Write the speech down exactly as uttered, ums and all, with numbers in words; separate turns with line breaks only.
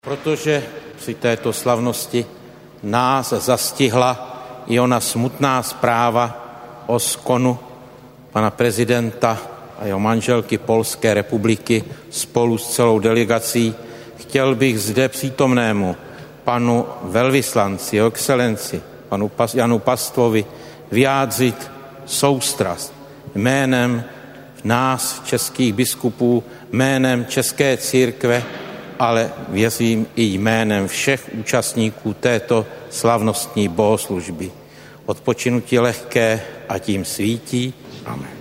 Protože při této slavnosti nás zastihla i ona smutná zpráva o skonu pana prezidenta a jeho manželky Polské republiky spolu s celou delegací, chtěl bych zde přítomnému panu velvyslanci, jeho excelenci, panu Janu Pastvovi vyjádřit soustrast jménem nás, českých biskupů, jménem České církve, ale věřím i jménem všech účastníků této slavnostní bohoslužby. Odpočinutí lehké a tím svítí. Amen.